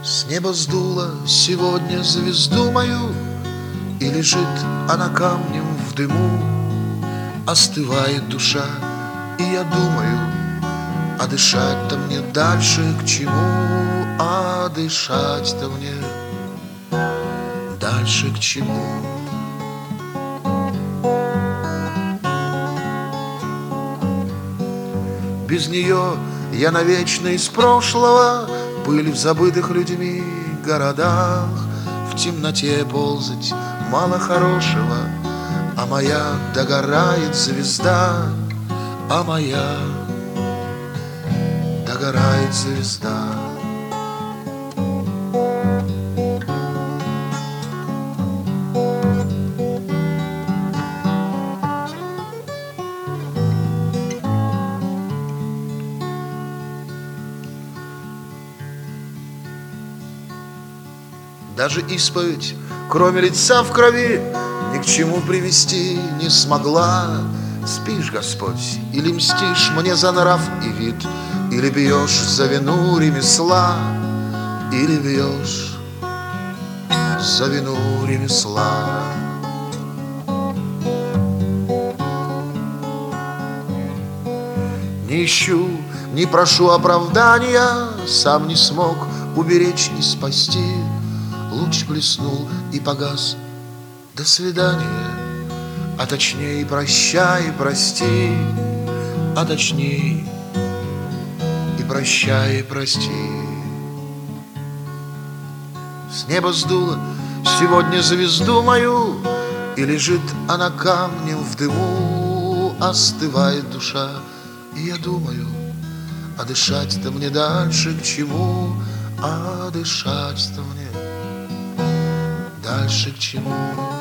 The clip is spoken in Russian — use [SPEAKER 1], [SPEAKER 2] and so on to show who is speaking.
[SPEAKER 1] С неба сдуло сегодня звезду мою, и лежит она камнем в дыму. Остывает душа, и я думаю, а дышать-то мне дальше к чему? А дышать-то мне дальше к чему? Без нее я навечно из прошлого, пыль в забытых людьми городах. В темноте ползать мало хорошего, а моя догорает звезда, а моя догорает звезда. Даже исповедь, кроме лица в крови, ни к чему привести не смогла. Спишь, Господь, или мстишь мне за нрав и вид, или бьешь за вину ремесла, или бьешь за вину ремесла. Не ищу, не прошу оправдания, сам не смог уберечь и спасти. Луч блеснул и погас. До свидания, а точнее прощай и прости, а точнее и прощай и прости. С неба сдуло сегодня звезду мою, и лежит она камнем в дыму. Остывает душа, и я думаю, а дышать-то мне дальше к чему? А дышать-то мне дальше к чему?